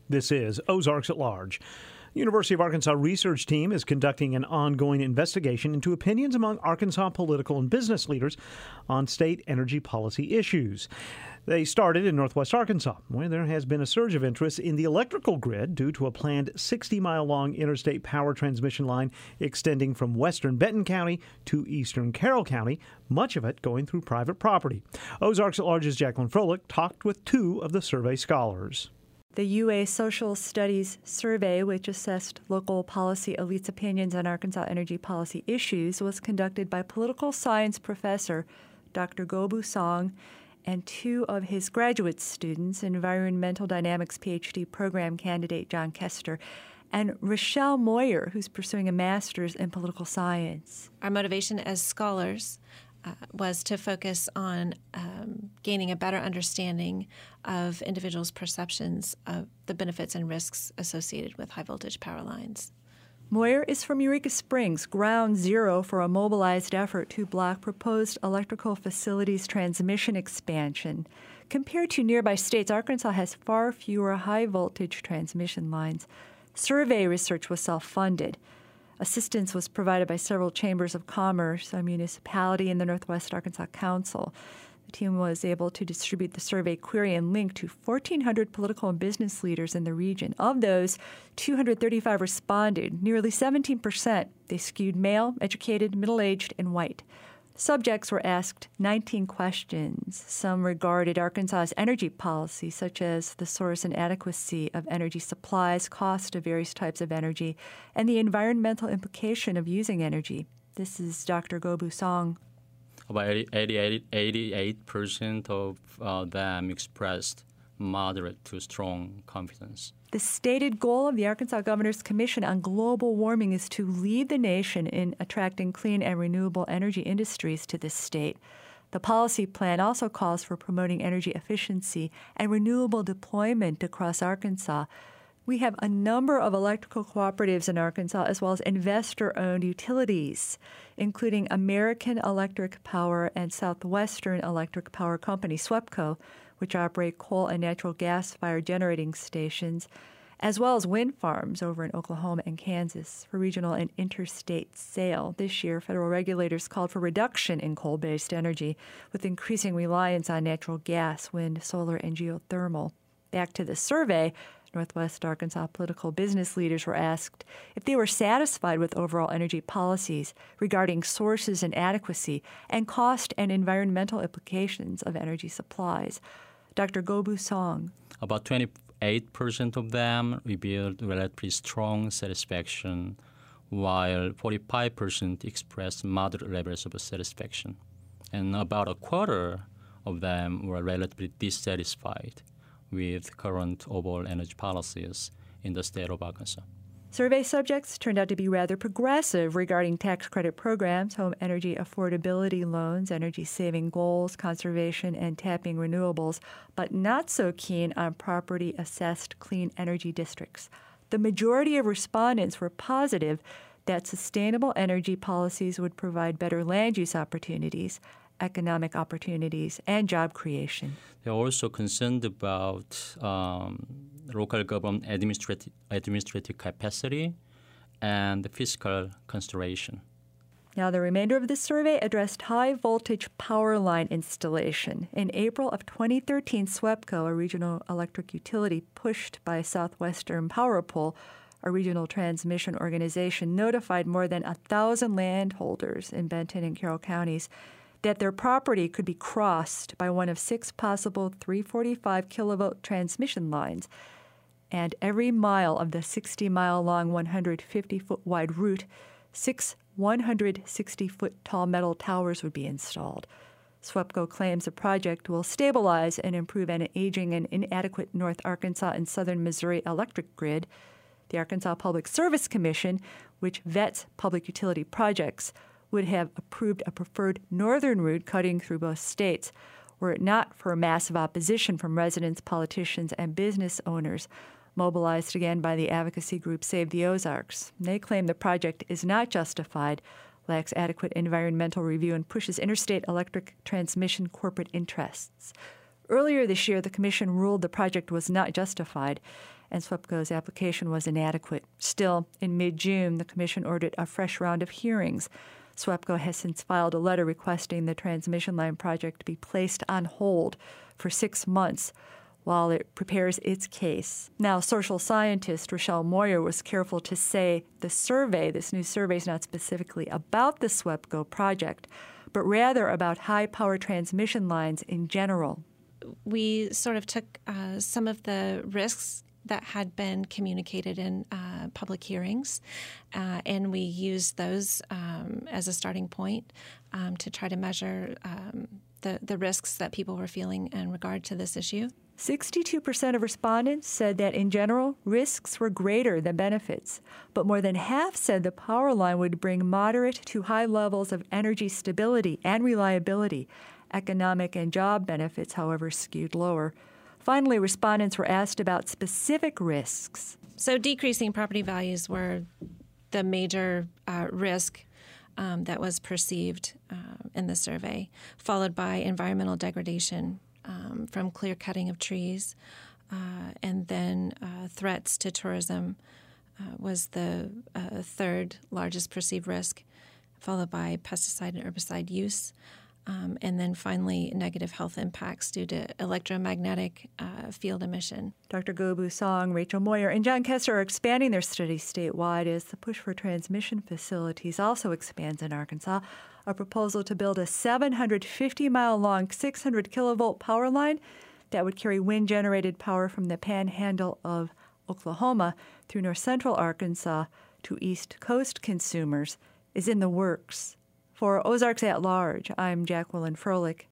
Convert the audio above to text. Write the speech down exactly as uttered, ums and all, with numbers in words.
This is Ozarks at Large. University of Arkansas research team is conducting an ongoing investigation into opinions among Arkansas political and business leaders on state energy policy issues. They started in northwest Arkansas, where there has been a surge of interest in the electrical grid due to a planned sixty-mile-long interstate power transmission line extending from western Benton County to eastern Carroll County, much of it going through private property. Ozarks at Large's Jacqueline Froelich talked with two of the survey scholars. The U A Social Studies Survey, which assessed local policy elites' opinions on Arkansas energy policy issues, was conducted by political science professor Doctor Gobu Song and two of his graduate students, environmental dynamics PhD program candidate John Kester, and Rochelle Moyer, who's pursuing a master's in political science. Our motivation as scholars Uh, was to focus on um, gaining a better understanding of individuals' perceptions of the benefits and risks associated with high-voltage power lines. Moyer is from Eureka Springs, ground zero for a mobilized effort to block proposed electrical facilities transmission expansion. Compared to nearby states, Arkansas has far fewer high-voltage transmission lines. Survey research was self-funded. Assistance was provided by several chambers of commerce, a municipality, and the Northwest Arkansas Council. The team was able to distribute the survey query and link to fourteen hundred political and business leaders in the region. Of those, two hundred thirty-five responded, nearly seventeen percent. They skewed male, educated, middle-aged, and white. Subjects were asked nineteen questions. Some regarded Arkansas's energy policy, such as the source and adequacy of energy supplies, cost of various types of energy, and the environmental implication of using energy. This is Doctor Gobu Song. About eighty-eight percent of uh, them expressed moderate to strong confidence. The stated goal of the Arkansas Governor's Commission on Global Warming is to lead the nation in attracting clean and renewable energy industries to this state. The policy plan also calls for promoting energy efficiency and renewable deployment across Arkansas. We have a number of electrical cooperatives in Arkansas, as well as investor-owned utilities, including American Electric Power and Southwestern Electric Power Company, SWEPCO, which operate coal and natural gas-fired generating stations, as well as wind farms over in Oklahoma and Kansas for regional and interstate sale. This year, federal regulators called for reduction in coal-based energy with increasing reliance on natural gas, wind, solar, and geothermal. Back to the survey, Northwest Arkansas political business leaders were asked if they were satisfied with overall energy policies regarding sources and adequacy and cost and environmental implications of energy supplies. Doctor Gobu Song. About twenty-eight percent of them revealed relatively strong satisfaction, while forty-five percent expressed moderate levels of satisfaction. And about a quarter of them were relatively dissatisfied with current overall energy policies in the state of Arkansas. Survey subjects turned out to be rather progressive regarding tax credit programs, home energy affordability loans, energy-saving goals, conservation, and tapping renewables, but not so keen on property-assessed clean energy districts. The majority of respondents were positive that sustainable energy policies would provide better land use opportunities, economic opportunities, and job creation. They're also concerned about um, local government administrative, administrative capacity and fiscal consideration. Now, the remainder of the survey addressed high-voltage power line installation. In April of twenty thirteen, SWEPCO, a regional electric utility pushed by Southwestern Power Pool, a regional transmission organization, notified more than one thousand landholders in Benton and Carroll counties that their property could be crossed by one of six possible three forty-five kilovolt transmission lines, and every mile of the sixty-mile-long, one hundred fifty foot wide route, six one hundred sixty foot tall metal towers would be installed. SWEPCO claims the project will stabilize and improve an aging and inadequate North Arkansas and southern Missouri electric grid. The Arkansas Public Service Commission, which vets public utility projects, would have approved a preferred northern route cutting through both states, were it not for massive opposition from residents, politicians, and business owners, mobilized again by the advocacy group Save the Ozarks. They claim the project is not justified, lacks adequate environmental review, and pushes interstate electric transmission corporate interests. Earlier this year, the commission ruled the project was not justified, and SWEPCO's application was inadequate. Still, in mid-June, the Commission ordered a fresh round of hearings. SWEPCO has since filed a letter requesting the transmission line project be placed on hold for six months while it prepares its case. Now, social scientist Rochelle Moyer was careful to say the survey, this new survey, is not specifically about the SWEPCO project, but rather about high-power transmission lines in general. We sort of took uh, some of the risks that had been communicated in uh, public hearings, uh, and we used those um, as a starting point um, to try to measure um, the, the risks that people were feeling in regard to this issue. sixty-two percent of respondents said that, in general, risks were greater than benefits, but more than half said the power line would bring moderate to high levels of energy stability and reliability. Economic and job benefits, however, skewed lower. Finally, respondents were asked about specific risks. So decreasing property values were the major uh, risk um, that was perceived uh, in the survey, followed by environmental degradation um, from clear-cutting of trees, uh, and then uh, threats to tourism uh, was the uh, third largest perceived risk, followed by pesticide and herbicide use. Um, and then finally, negative health impacts due to electromagnetic uh, field emission. Doctor Go-Bu Song, Rachel Moyer, and John Kester are expanding their study statewide as the push for transmission facilities also expands in Arkansas. A proposal to build a seven hundred fifty mile long, six hundred kilovolt power line that would carry wind-generated power from the panhandle of Oklahoma through north central Arkansas to East Coast consumers is in the works. For Ozarks at Large, I'm Jacqueline Froelich.